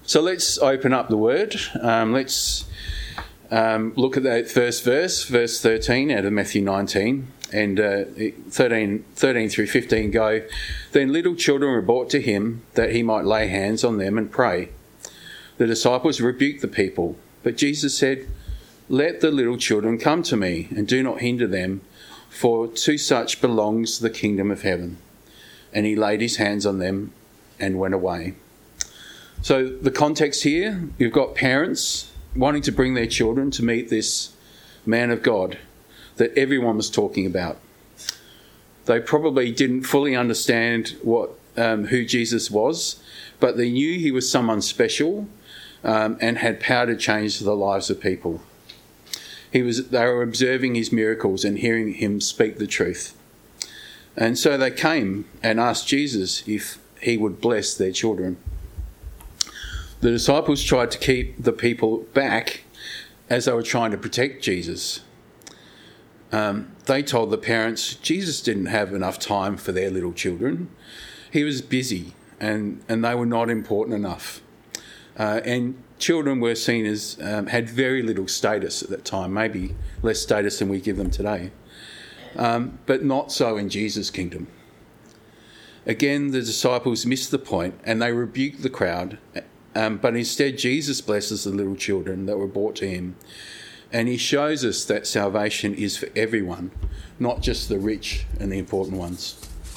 So let's open up the Word. Let's look at that first verse 13 out of Matthew 19, and 13 through 15 go, "Then little children were brought to him that he might lay hands on them and pray. The disciples rebuked the people, but Jesus said, 'Let the little children come to me, and do not hinder them, for to such belongs the kingdom of heaven.' And he laid his hands on them and went away." So the context here, you've got parents wanting to bring their children to meet this man of God that everyone was talking about. They probably didn't fully understand who Jesus was, but they knew he was someone special and had power to change the lives of people. They were observing his miracles and hearing him speak the truth. And so they came and asked Jesus if he would bless their children. The disciples tried to keep the people back as they were trying to protect Jesus. They told the parents Jesus didn't have enough time for their little children. He was busy and they were not important enough. And children were seen as had very little status at that time, maybe less status than we give them today. But not so in Jesus' kingdom. Again, the disciples missed the point and they rebuked the crowd. But instead, Jesus blesses the little children that were brought to him. And he shows us that salvation is for everyone, not just the rich and the important ones.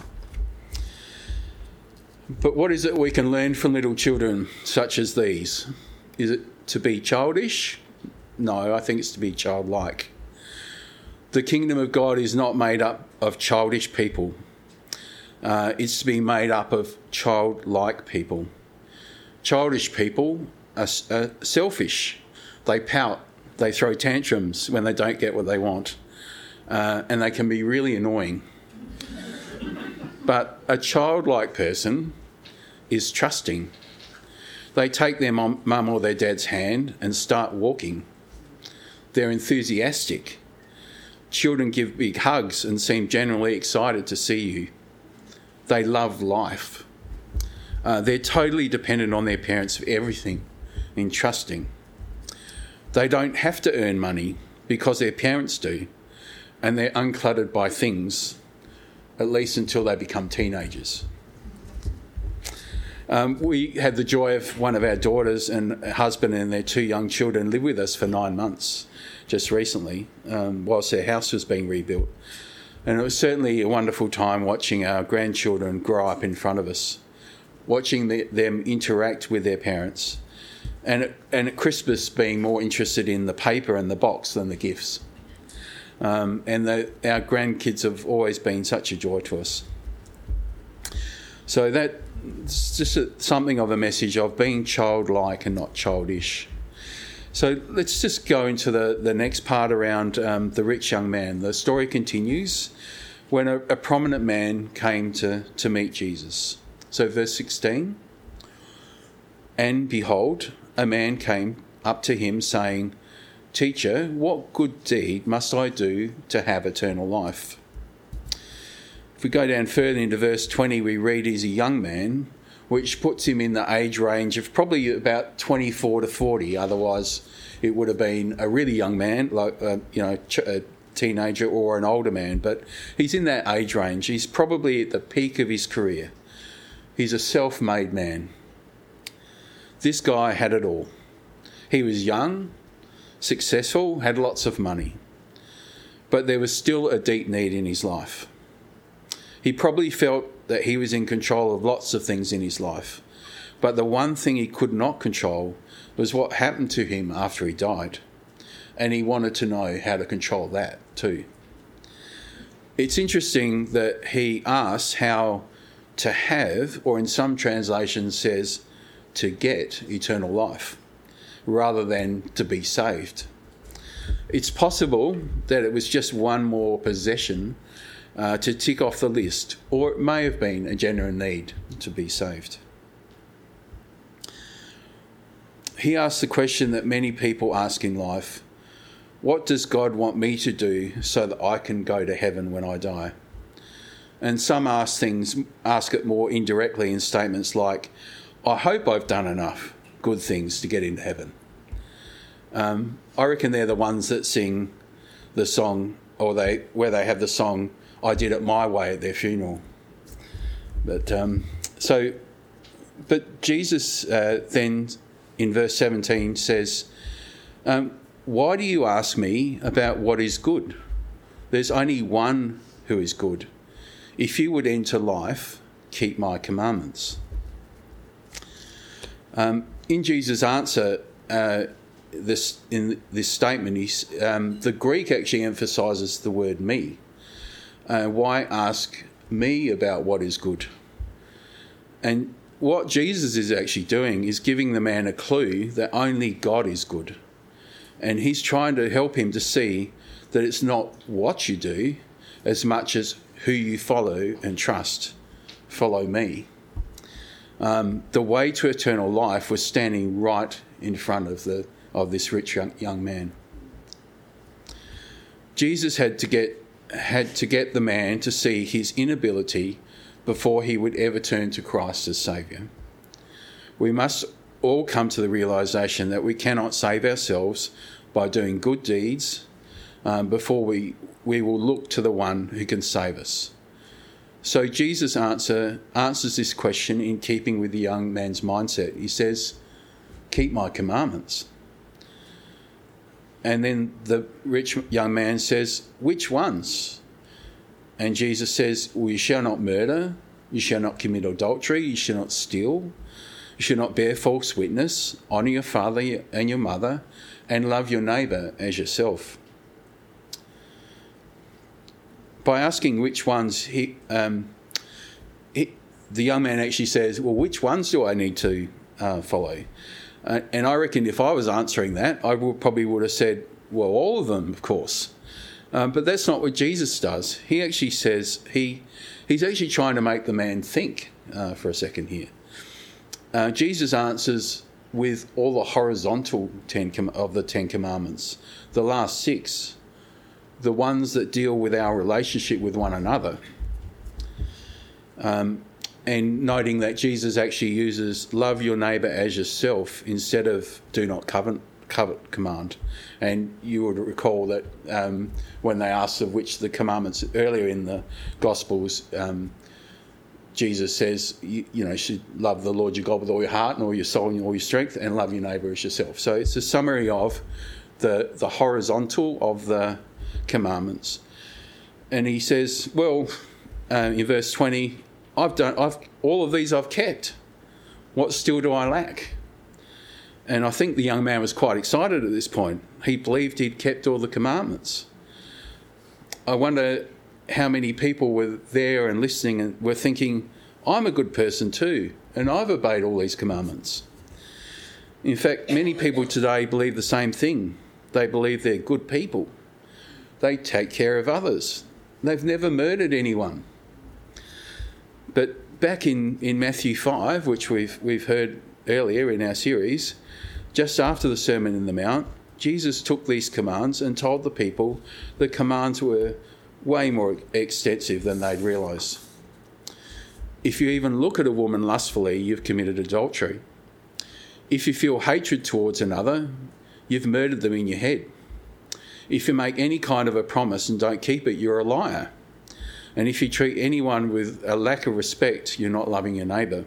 But what is it we can learn from little children such as these? Is it to be childish? No, I think it's to be childlike. The kingdom of God is not made up of childish people. It's to be made up of childlike people. Childish people are selfish. They pout. They throw tantrums when they don't get what they want. And they can be really annoying. But a childlike person is trusting. They take their mum or their dad's hand and start walking. They're enthusiastic. Children give big hugs and seem generally excited to see you. They love life. They're totally dependent on their parents for everything and trusting. They don't have to earn money because their parents do, and they're uncluttered by things, at least until they become teenagers. We had the joy of one of our daughters and husband and their 2 young children live with us for 9 months just recently, whilst their house was being rebuilt. And it was certainly a wonderful time watching our grandchildren grow up in front of us, watching them interact with their parents, and at Christmas being more interested in the paper and the box than the gifts. Our grandkids have always been such a joy to us. So that's just something of a message of being childlike and not childish. So let's just go into the next part around the rich young man. The story continues when a prominent man came to meet Jesus. So verse 16, "And behold, a man came up to him saying, 'Teacher, what good deed must I do to have eternal life?'" If we go down further into verse 20, we read he's a young man, which puts him in the age range of probably about 24 to 40. Otherwise, it would have been a really young man, like a teenager or an older man. But he's in that age range. He's probably at the peak of his career. He's a self-made man. This guy had it all. He was young, successful, had lots of money. But there was still a deep need in his life. He probably felt that he was in control of lots of things in his life. But the one thing he could not control was what happened to him after he died. And he wanted to know how to control that too. It's interesting that he asks how to have, or in some translations says to get, eternal life, rather than to be saved. It's possible that it was just one more possession to tick off the list, or it may have been a genuine need to be saved. He asks the question that many people ask in life: what does God want me to do so that I can go to heaven when I die? And some ask it more indirectly in statements like, I hope I've done enough, good things to get into heaven. I reckon they're the ones that sing the song, where they have the song, "I did it my way" at their funeral. But Jesus then in verse 17 says, "Why do you ask me about what is good? There's only one who is good. If you would enter life, keep my commandments." In Jesus' answer, in this statement, the Greek actually emphasises the word "me." Why ask me about what is good? And what Jesus is actually doing is giving the man a clue that only God is good. And he's trying to help him to see that it's not what you do as much as who you follow and trust. Follow me. The way to eternal life was standing right in front of this rich young man. Jesus had to get the man to see his inability before he would ever turn to Christ as Saviour. We must all come to the realisation that we cannot save ourselves by doing good deeds before we will look to the one who can save us. So Jesus answers this question in keeping with the young man's mindset. He says, "Keep my commandments." And then the rich young man says, "Which ones?" And Jesus says, "Well, you shall not murder, you shall not commit adultery, you shall not steal, you shall not bear false witness, honour your father and your mother, and love your neighbour as yourself." By asking which ones, the young man actually says, "Well, which ones do I need to follow?" And I reckon if I was answering that, I probably would have said, "Well, all of them, of course." But that's not what Jesus does. He actually says he's actually trying to make the man think for a second here. Jesus answers with all the horizontal of the Ten Commandments, the last 6, the ones that deal with our relationship with one another. And noting that Jesus actually uses "love your neighbour as yourself" instead of "do not covet" command. And you would recall that when they asked of which the commandments earlier in the Gospels, Jesus says, you should love the Lord your God with all your heart and all your soul and all your strength, and love your neighbour as yourself. So it's a summary of the horizontal of the commandments. And he says, well, in verse 20, all of these I've kept. What still do I lack? And I think the young man was quite excited at this point. He believed he'd kept all the commandments. I wonder how many people were there and listening and were thinking, I'm a good person too, and I've obeyed all these commandments. In fact, many people today believe the same thing. They believe they're good people. They take care of others. They've never murdered anyone. But back in Matthew 5, which we've heard earlier in our series, just after the Sermon on the Mount, Jesus took these commands and told the people the commands were way more extensive than they'd realise. If you even look at a woman lustfully, you've committed adultery. If you feel hatred towards another, you've murdered them in your head. If you make any kind of a promise and don't keep it, you're a liar. And if you treat anyone with a lack of respect, you're not loving your neighbour.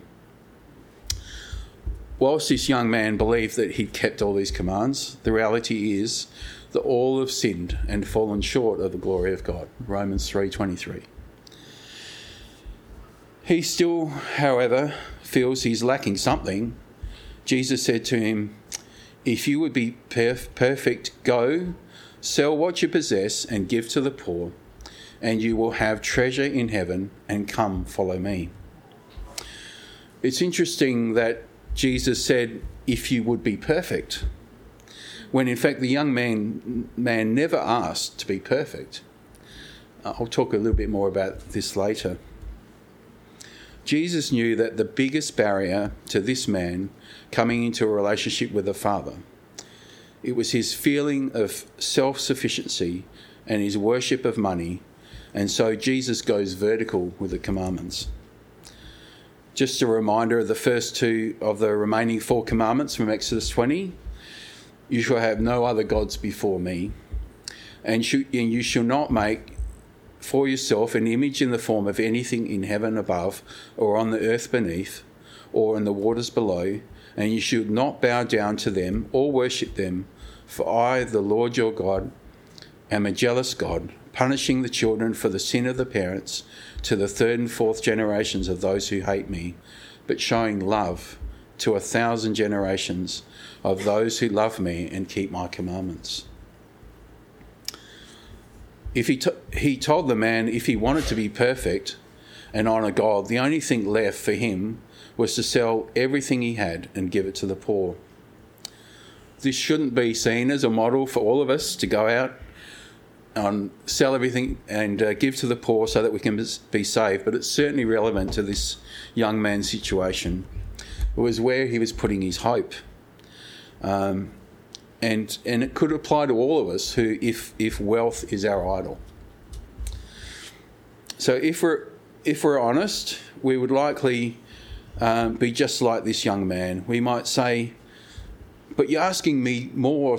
Whilst this young man believed that he'd kept all these commands, the reality is that all have sinned and fallen short of the glory of God. Romans 3:23. He still, however, feels he's lacking something. Jesus said to him, if you would be perfect, go, sell what you possess and give to the poor, and you will have treasure in heaven, and come follow me. It's interesting that Jesus said, if you would be perfect, when in fact the young man never asked to be perfect. I'll talk a little bit more about this later. Jesus knew that the biggest barrier to this man coming into a relationship with the Father, it was his feeling of self-sufficiency and his worship of money, and so Jesus goes vertical with the commandments. Just a reminder of the first two of the remaining 4 commandments from Exodus 20. You shall have no other gods before me, and you shall not make for yourself an image in the form of anything in heaven above, or on the earth beneath, or in the waters below, and you should not bow down to them or worship them, for I, the Lord your God, am a jealous God, punishing the children for the sin of the parents to the 3rd and 4th generations of those who hate me, but showing love to 1,000 generations of those who love me and keep my commandments. If he told the man if he wanted to be perfect and honour God, the only thing left for him was to sell everything he had and give it to the poor. This shouldn't be seen as a model for all of us to go out and sell everything and give to the poor so that we can be saved, but it's certainly relevant to this young man's situation. It was where he was putting his hope. And it could apply to all of us who, if wealth is our idol. So if we're honest, we would likely be just like this young man. We might say, "But you're asking me more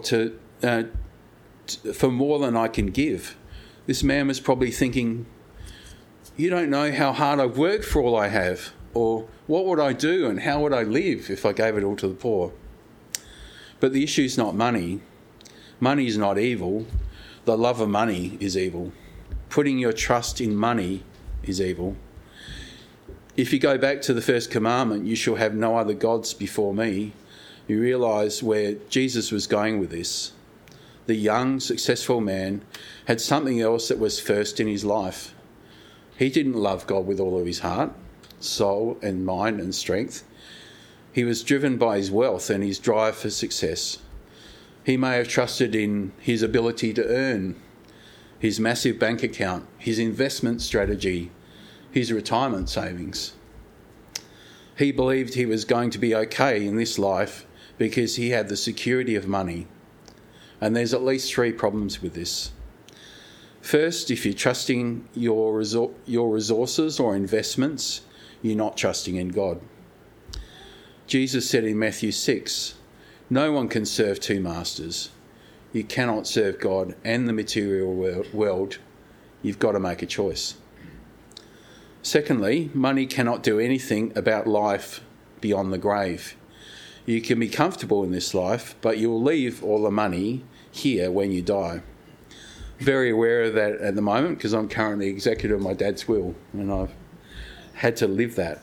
for more than I can give." This man was probably thinking, "You don't know how hard I've worked for all I have, or what would I do and how would I live if I gave it all to the poor?" But the issue is not money. Money is not evil. The love of money is evil. Putting your trust in money is evil. If you go back to the first commandment, "You shall have no other gods before me," you realise where Jesus was going with this. The young, successful man had something else that was first in his life. He didn't love God with all of his heart, soul and mind and strength. He was driven by his wealth and his drive for success. He may have trusted in his ability to earn, his massive bank account, his investment strategy, his retirement savings. He believed he was going to be okay in this life because he had the security of money. And there's at least 3 problems with this. First, if you're trusting your resources or investments, you're not trusting in God. Jesus said in Matthew 6, "No one can serve 2 masters. You cannot serve God and the material world. You've got to make a choice." Secondly, money cannot do anything about life beyond the grave. You can be comfortable in this life, but you'll leave all the money here when you die. Very aware of that at the moment because I'm currently executor of my dad's will and I've had to live that.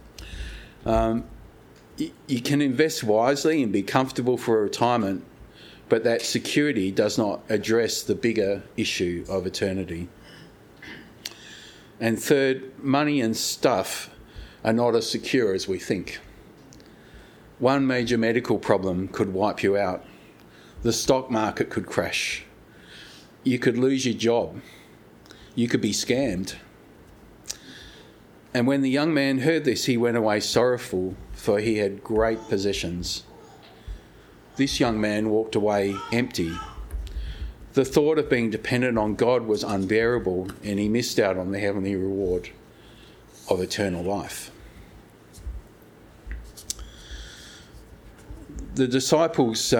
You can invest wisely and be comfortable for retirement, but that security does not address the bigger issue of eternity. And third, money and stuff are not as secure as we think. One major medical problem could wipe you out. The stock market could crash. You could lose your job. You could be scammed. And when the young man heard this, he went away sorrowful, for he had great possessions. This young man walked away empty. The thought of being dependent on God was unbearable, and he missed out on the heavenly reward of eternal life. The disciples...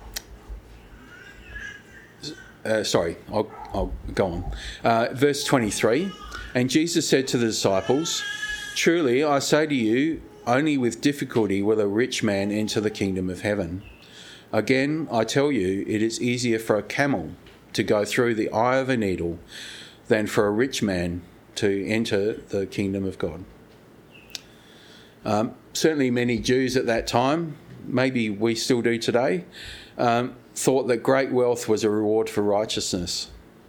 I'll go on. Verse 23, "And Jesus said to the disciples, 'Truly I say to you, only with difficulty will a rich man enter the kingdom of heaven. Again, I tell you, it is easier for a camel to go through the eye of a needle than for a rich man to enter the kingdom of God.'" Certainly many Jews at that time, maybe we still do today, thought that great wealth was a reward for righteousness.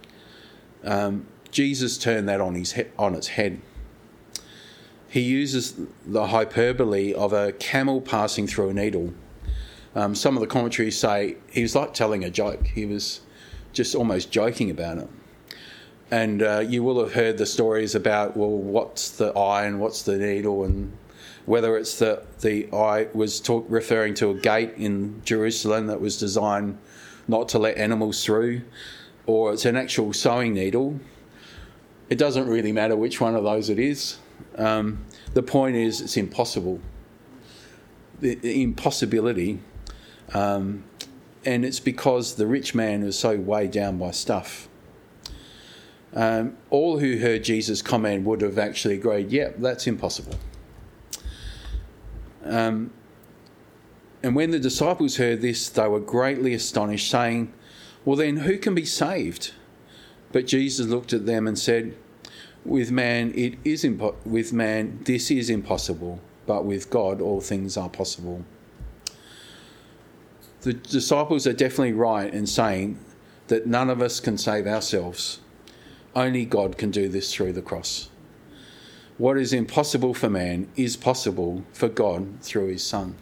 Jesus turned that on its head. He uses the hyperbole of a camel passing through a needle. Some of the commentaries say he was like telling a joke. He was just almost joking about it. And you will have heard the stories about, well, what's the eye and what's the needle, and whether it's the eye was referring to a gate in Jerusalem that was designed not to let animals through, or it's an actual sewing needle. It doesn't really matter which one of those it is. The point is, it's impossible. The impossibility. And it's because the rich man was so weighed down by stuff. All who heard Jesus' comment would have actually agreed, yep, that's impossible. And when the disciples heard this, they were greatly astonished, saying, well then, who can be saved? But Jesus looked at them and said, with man this is impossible, but with God all things are possible. The disciples are definitely right in saying that none of us can save ourselves. Only God can do this through the cross. What is impossible for man is possible for God through his Son.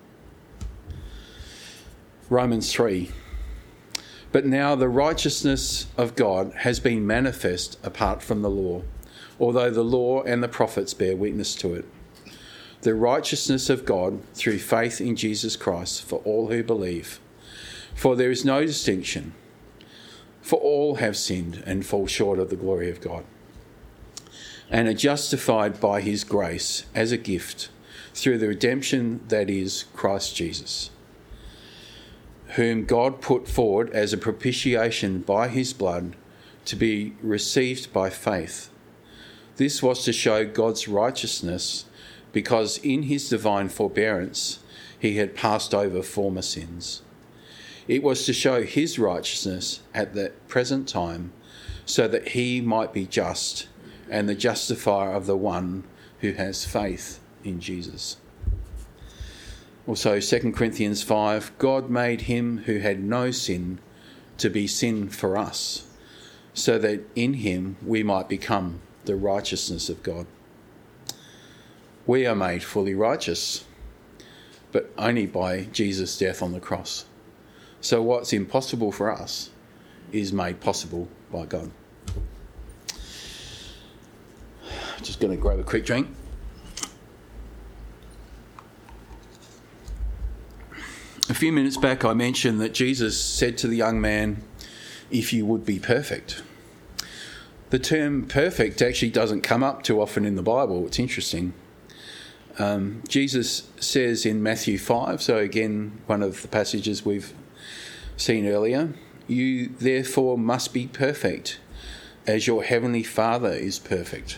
Romans 3. But now the righteousness of God has been manifest apart from the law, although the law and the prophets bear witness to it. The righteousness of God through faith in Jesus Christ for all who believe. For there is no distinction, for all have sinned and fall short of the glory of God, and are justified by his grace as a gift through the redemption that is Christ Jesus, whom God put forward as a propitiation by his blood to be received by faith. This was to show God's righteousness, because in his divine forbearance he had passed over former sins. It was to show his righteousness at the present time, so that he might be just and the justifier of the one who has faith in Jesus. Also 2 Corinthians 5, God made him who had no sin to be sin for us, so that in him we might become the righteousness of God. We are made fully righteous, but only by Jesus' death on the cross. So what's impossible for us is made possible by God. Just going to grab a quick drink. A few minutes back I mentioned that Jesus said to the young man, if you would be perfect. The term perfect actually doesn't come up too often in the Bible. It's interesting. Jesus says in Matthew 5, so again, one of the passages we've seen earlier, you therefore must be perfect as your heavenly Father is perfect.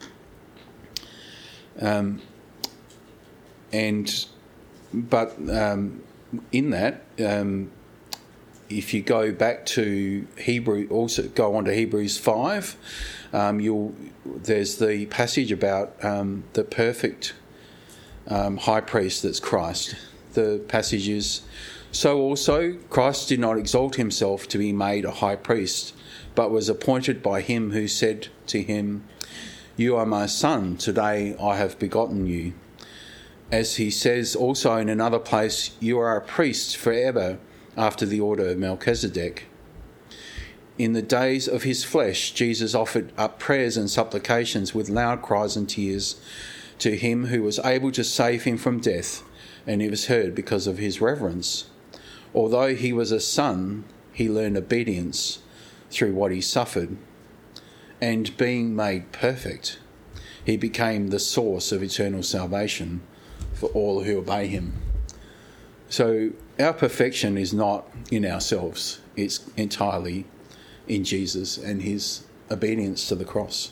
In that, if you go back to go on to Hebrews 5, there's the passage about the perfect high priest that's Christ. The passage is, so also Christ did not exalt himself to be made a high priest, but was appointed by him who said to him, you are my son, today I have begotten you. As he says also in another place, you are a priest forever after the order of Melchizedek. In the days of his flesh, Jesus offered up prayers and supplications with loud cries and tears to him who was able to save him from death, and he was heard because of his reverence. Although he was a son, he learned obedience through what he suffered. And being made perfect, he became the source of eternal salvation for all who obey him. So our perfection is not in ourselves. It's entirely in Jesus and his obedience to the cross.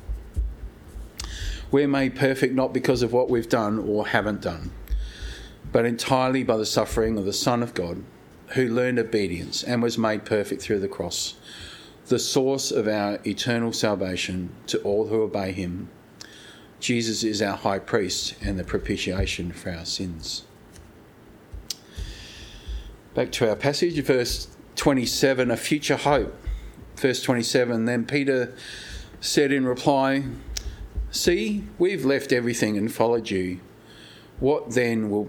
We're made perfect not because of what we've done or haven't done, but entirely by the suffering of the Son of God, who learned obedience and was made perfect through the cross, the source of our eternal salvation to all who obey him. Jesus is our high priest and the propitiation for our sins. Back to our passage, verse 27, a future hope. Verse 27, then Peter said in reply, see, we've left everything and followed you. What then will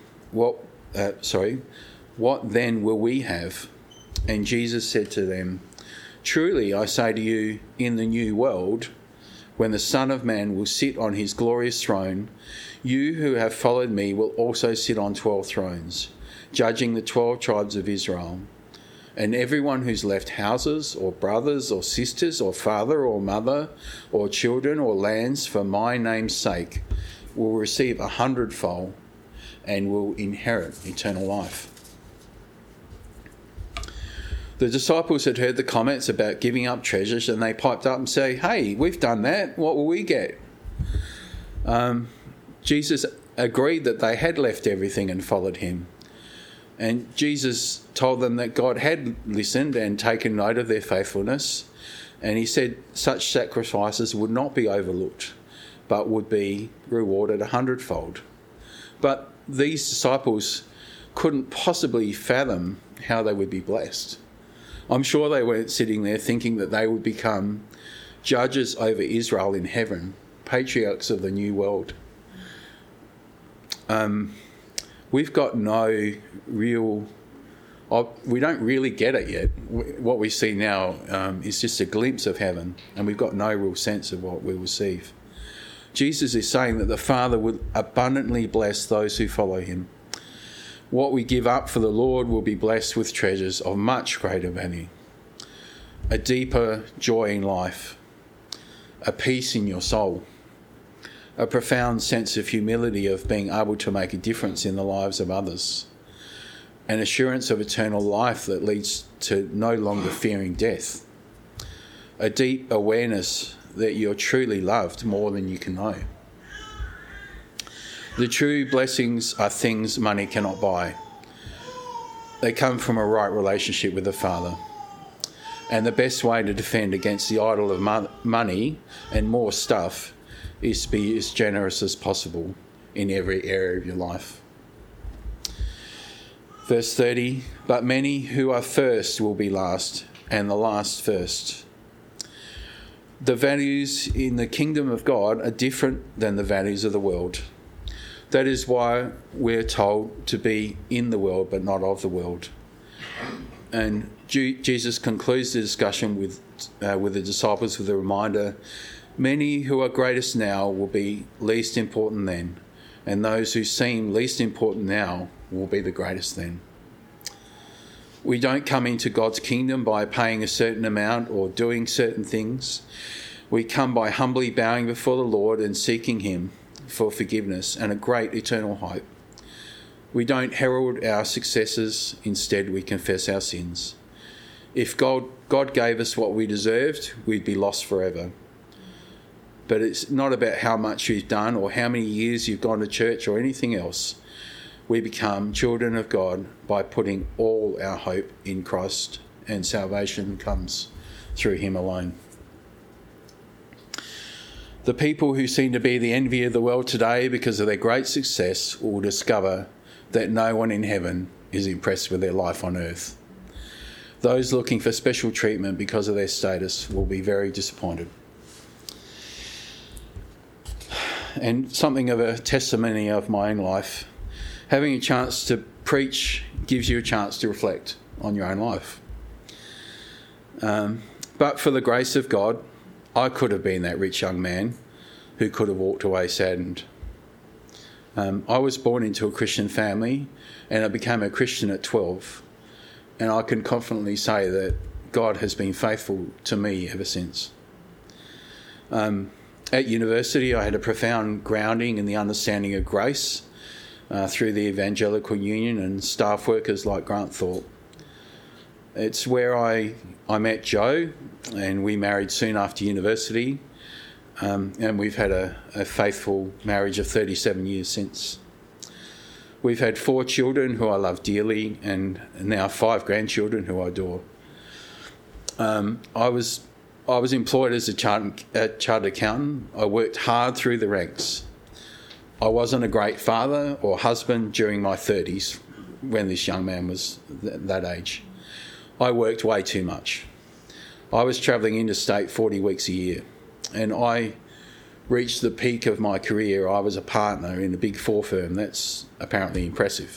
we have? And Jesus said to them, truly I say to you, in the new world, when the Son of Man will sit on his glorious throne, you who have followed me will also sit on 12 thrones, judging the 12 tribes of Israel. And everyone who's left houses or brothers or sisters or father or mother or children or lands for my name's sake will receive 100-fold and will inherit eternal life. The disciples had heard the comments about giving up treasures, and they piped up and say, "Hey, we've done that. What will we get?" Jesus agreed that they had left everything and followed him. And Jesus told them that God had listened and taken note of their faithfulness. And he said such sacrifices would not be overlooked, but would be rewarded 100-fold. But these disciples couldn't possibly fathom how they would be blessed. I'm sure they weren't sitting there thinking that they would become judges over Israel in heaven, patriarchs of the new world. We've got no real... we don't really get it yet. What we see now is just a glimpse of heaven, and we've got no real sense of what we'll receive. Jesus is saying that the Father will abundantly bless those who follow him. What we give up for the Lord will be blessed with treasures of much greater value. A deeper joy in life, a peace in your soul, a profound sense of humility of being able to make a difference in the lives of others, an assurance of eternal life that leads to no longer fearing death, a deep awareness that you're truly loved more than you can know. The true blessings are things money cannot buy. They come from a right relationship with the Father. And the best way to defend against the idol of money and more stuff is to be as generous as possible in every area of your life. Verse 30, but many who are first will be last, and the last first. The values in the kingdom of God are different than the values of the world. That is why we're told to be in the world but not of the world. And Jesus concludes the discussion with the disciples with a reminder, many who are greatest now will be least important then, and those who seem least important now will be the greatest then. We don't come into God's kingdom by paying a certain amount or doing certain things. We come by humbly bowing before the Lord and seeking him for forgiveness and a great eternal hope. We don't herald our successes, instead we confess our sins. If God gave us what we deserved, we'd be lost forever. But it's not about how much you've done or how many years you've gone to church or anything else. We become children of God by putting all our hope in Christ, and salvation comes through him alone. The people who seem to be the envy of the world today because of their great success will discover that no one in heaven is impressed with their life on earth. Those looking for special treatment because of their status will be very disappointed. And something of a testimony of my own life, having a chance to preach gives you a chance to reflect on your own life. But for the grace of God, I could have been that rich young man who could have walked away saddened. I was born into a Christian family, and I became a Christian at 12. And I can confidently say that God has been faithful to me ever since. At university, I had a profound grounding in the understanding of grace through the Evangelical Union and staff workers like Grant Thorpe. It's where I met Joe, and we married soon after university, and we've had a faithful marriage of 37 years since. We've had 4 children who I love dearly, and now 5 grandchildren who I adore. I was employed as a chartered accountant. I worked hard through the ranks. I wasn't a great father or husband during my 30s when this young man was that age. I worked way too much. I was travelling interstate 40 weeks a year, and I reached the peak of my career. I was a partner in a Big 4 firm. That's apparently impressive.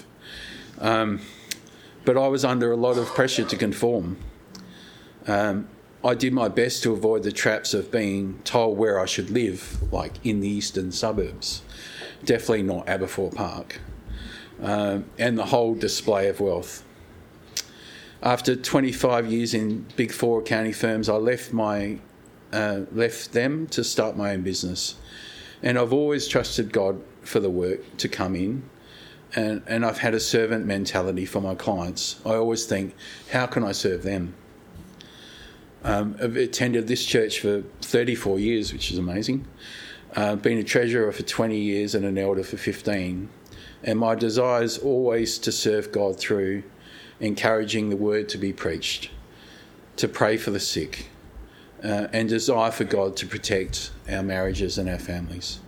But I was under a lot of pressure to conform. I did my best to avoid the traps of being told where I should live, like in the eastern suburbs. Definitely not Aberfoyle Park. And the whole display of wealth. After 25 years in Big Four accounting firms, I left them to start my own business. And I've always trusted God for the work to come in. And I've had a servant mentality for my clients. I always think, how can I serve them? I've attended this church for 34 years, which is amazing. Been a treasurer for 20 years and an elder for 15. And my desire is always to serve God through encouraging the word to be preached, to pray for the sick, and desire for God to protect our marriages and our families.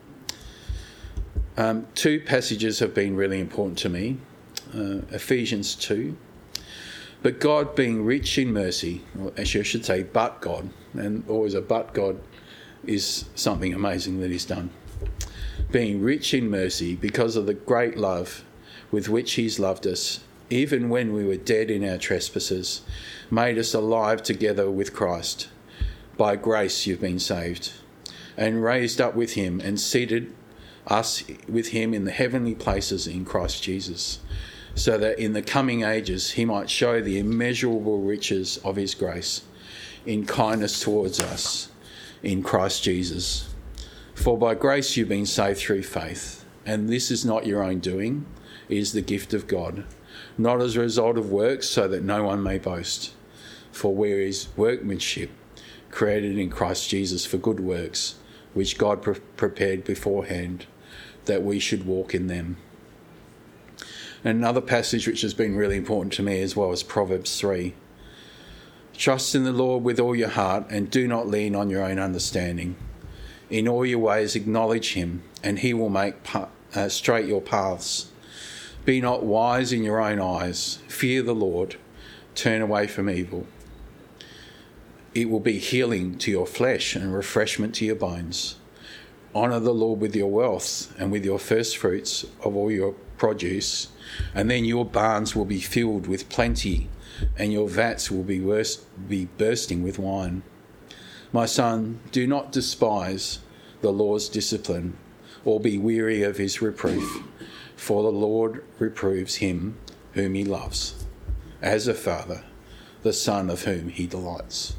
Two passages have been really important to me. Ephesians 2. But God being rich in mercy, or actually I should say but God, and always a but God is something amazing that he's done. Being rich in mercy because of the great love with which he's loved us, even when we were dead in our trespasses, made us alive together with Christ. By grace you've been saved, and raised up with him and seated us with him in the heavenly places in Christ Jesus, so that in the coming ages he might show the immeasurable riches of his grace in kindness towards us in Christ Jesus. For by grace you've been saved through faith, and this is not your own doing, it is the gift of God, not as a result of works, so that no one may boast. For we are his workmanship, created in Christ Jesus for good works, which God prepared beforehand that we should walk in them. And another passage which has been really important to me as well is Proverbs 3. Trust in the Lord with all your heart and do not lean on your own understanding. In all your ways acknowledge him, and he will make straight your paths. Be not wise in your own eyes. Fear the Lord. Turn away from evil. It will be healing to your flesh and refreshment to your bones. Honour the Lord with your wealth and with your first fruits of all your produce, and then your barns will be filled with plenty, and your vats will be bursting with wine. My son, do not despise the Lord's discipline, or be weary of his reproof, for the Lord reproves him whom he loves, as a father, the son of whom he delights.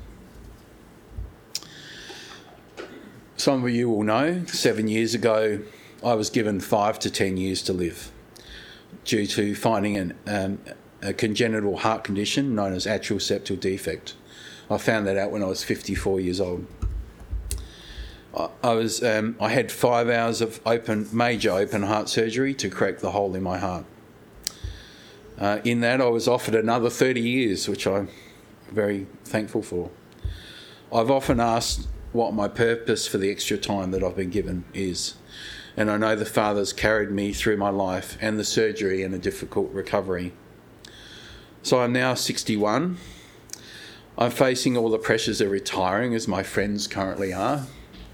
Some of you will know, 7 years ago, I was given 5 to 10 years to live due to finding a congenital heart condition known as atrial septal defect. I found that out when I was 54 years old. I had 5 hours of major open heart surgery to correct the hole in my heart. In that, I was offered another 30 years, which I'm very thankful for. I've often asked what my purpose for the extra time that I've been given is, and I know the Father's carried me through my life and the surgery and a difficult recovery. So I'm now 61. I'm facing all the pressures of retiring, as my friends currently are.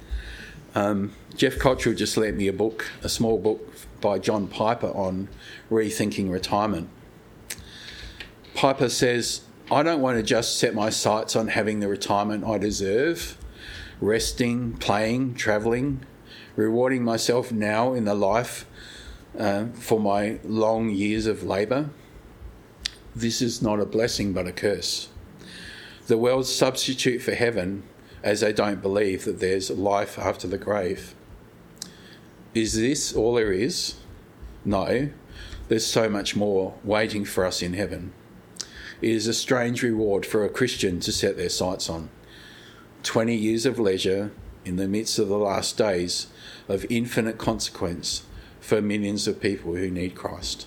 Jeff Cottrell just lent me a small book by John Piper on rethinking retirement. Piper says, I don't want to just set my sights on having the retirement I deserve, resting, playing, travelling, rewarding myself now in the life for my long years of labour. This is not a blessing but a curse. The world's substitute for heaven, as they don't believe that there's life after the grave. Is this all there is? No, there's so much more waiting for us in heaven. It is a strange reward for a Christian to set their sights on. 20 years of leisure in the midst of the last days of infinite consequence for millions of people who need Christ.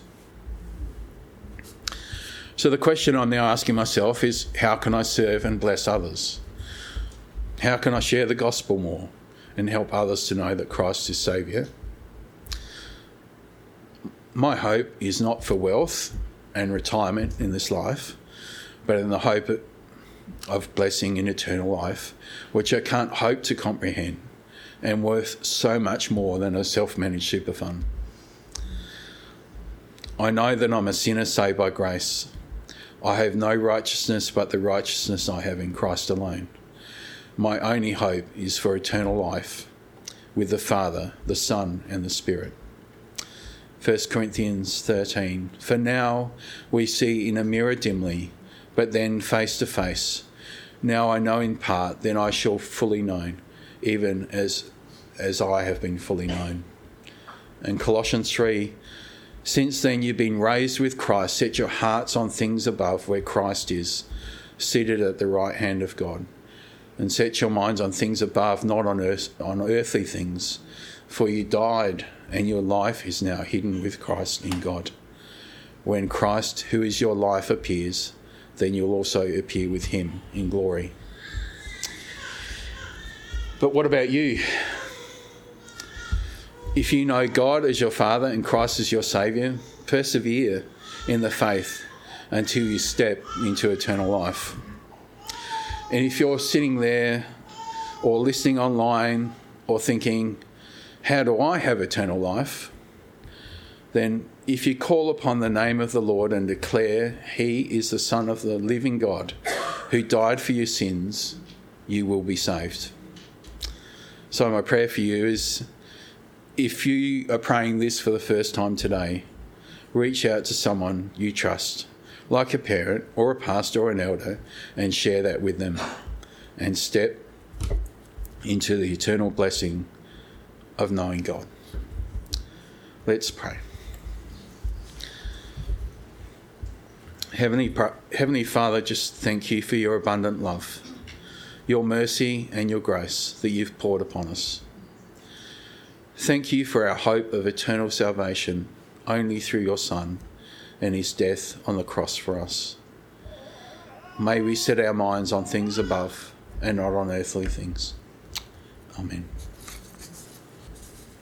So the question I'm now asking myself is, how can I serve and bless others? How can I share the gospel more and help others to know that Christ is Saviour? My hope is not for wealth and retirement in this life, but in the hope of blessing in eternal life, which I can't hope to comprehend, and worth so much more than a self-managed super fund. I know that I'm a sinner saved by grace. I have no righteousness but the righteousness I have in Christ alone. My only hope is for eternal life with the Father, the Son, and the Spirit. 1 Corinthians 13, for now we see in a mirror dimly, but then face to face. Now I know in part, then I shall fully know, even as I have been fully known. And Colossians 3, since then you've been raised with Christ, set your hearts on things above where Christ is, seated at the right hand of God. And set your minds on things above, not on earthly things. For you died, and your life is now hidden with Christ in God. When Christ, who is your life, appears, then you'll also appear with him in glory. But what about you? If you know God as your Father and Christ as your Saviour, persevere in the faith until you step into eternal life. And if you're sitting there or listening online or thinking, how do I have eternal life? Then if you call upon the name of the Lord and declare he is the Son of the living God who died for your sins, you will be saved. So my prayer for you is, if you are praying this for the first time today, reach out to someone you trust, like a parent or a pastor or an elder, and share that with them and step into the eternal blessing of knowing God. Let's pray. Heavenly Father, just thank you for your abundant love, your mercy and your grace that you've poured upon us. Thank you for our hope of eternal salvation only through your Son and his death on the cross for us. May we set our minds on things above and not on earthly things. Amen.